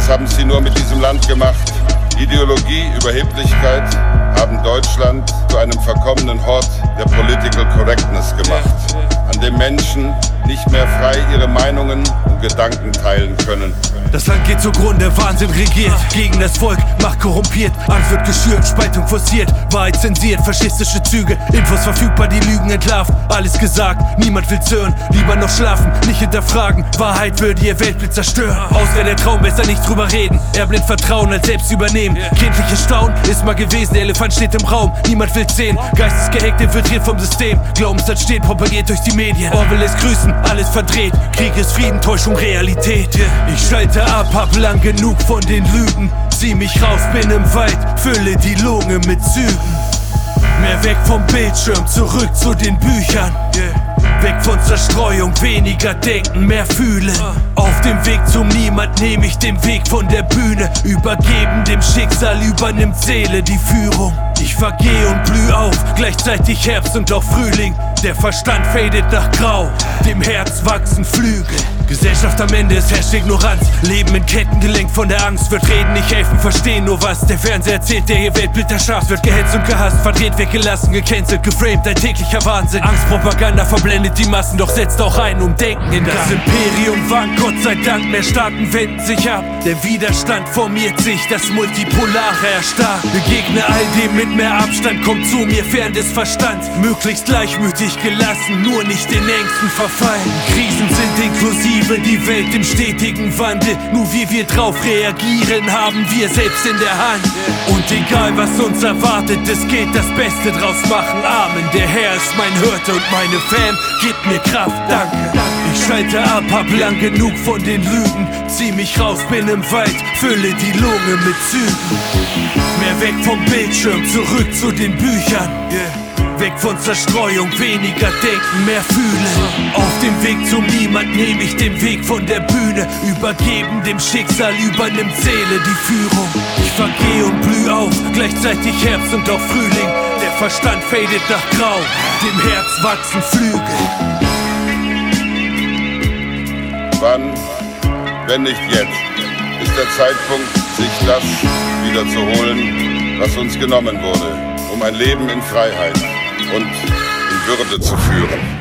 Was haben sie nur mit diesem Land gemacht? Ideologie, Überheblichkeit haben Deutschland zu einem verkommenen Hort der Political Correctness gemacht, an dem Menschen nicht mehr frei ihre Meinungen und Gedanken teilen können. Das Land geht zugrunde, Wahnsinn regiert, gegen das Volk, Macht korrumpiert, Angst wird geschürt, Spaltung forciert, Wahrheit zensiert, faschistische Züge, Infos verfügbar, die Lügen entlarvt, alles gesagt, niemand will's hören, lieber noch schlafen, nicht hinterfragen, Wahrheit würde ihr Weltbild zerstören. Aus wäre der Traum, besser nicht drüber reden, eher blind vertrauen als selbst übernehmen, kindliches Staunen ist mal gewesen, der Elefant steht im Raum, niemand will's sehen, geistesgehackt, infiltriert vom System, Glaubenssatz steht, propagiert durch die Medien, Orwell lässt grüßen, alles verdreht, Krieg ist Frieden, Täuschung, Realität. Ich schalte ab, hab lang genug von den Lügen, zieh mich raus, bin im Wald, fülle die Lunge mit Zügen. Mehr weg vom Bildschirm, zurück zu den Büchern. Weg von Zerstreuung, weniger denken, mehr fühlen. Auf dem Weg zum Niemand nehm ich den Weg von der Bühne. Übergeben dem Schicksal, übernimmt Seele die Führung. Ich vergeh und blüh auf, gleichzeitig Herbst und auch Frühling. Der Verstand fadet nach Grau, dem Herz wachsen Flügel. Gesellschaft am Ende, es herrscht Ignoranz. Leben in Ketten gelenkt von der Angst. Wird reden, nicht helfen, verstehen nur was der Fernseher erzählt, der ihr Weltbild erschafft. Wird gehetzt und gehasst, verdreht, weggelassen, gecancelt, geframed, ein täglicher Wahnsinn. Angstpropaganda verblendet die Massen, doch setzt auch ein, um Denken in das Imperium wankt, Gott sei Dank, mehr Staaten wenden sich ab. Der Widerstand formiert sich, das Multipolare erstarrt. Begegne all dem mit mehr Abstand, kommt zu mir fern des Verstands. Möglichst gleichmütig gelassen, nur nicht den Ängsten verfallen. Krisen sind inklusive, die Welt im stetigen Wandel. Nur wie wir drauf reagieren, haben wir selbst in der Hand. Und egal was uns erwartet, es geht das Beste draus machen. Amen, der Herr ist mein Hirte und meine Fam gibt mir Kraft, danke. Ich schalte ab, hab lang genug von den Lügen, zieh mich raus, bin im Wald, fülle die Lunge mit Zügen. Mehr weg vom Bildschirm, zurück zu den Büchern. Weg von Zerstreuung, weniger denken, mehr fühlen. Auf dem Weg zum Niemand nehm ich den Weg von der Bühne. Übergeben dem Schicksal, übernimmt Seele die Führung. Ich vergeh und blüh auf, gleichzeitig Herbst und auch Frühling. Der Verstand fadet nach Grau, dem Herz wachsen Flügel. Wann, wenn nicht jetzt, ist der Zeitpunkt, sich das wieder zu holen, was uns genommen wurde, um ein Leben in Freiheit und in Würde zu führen.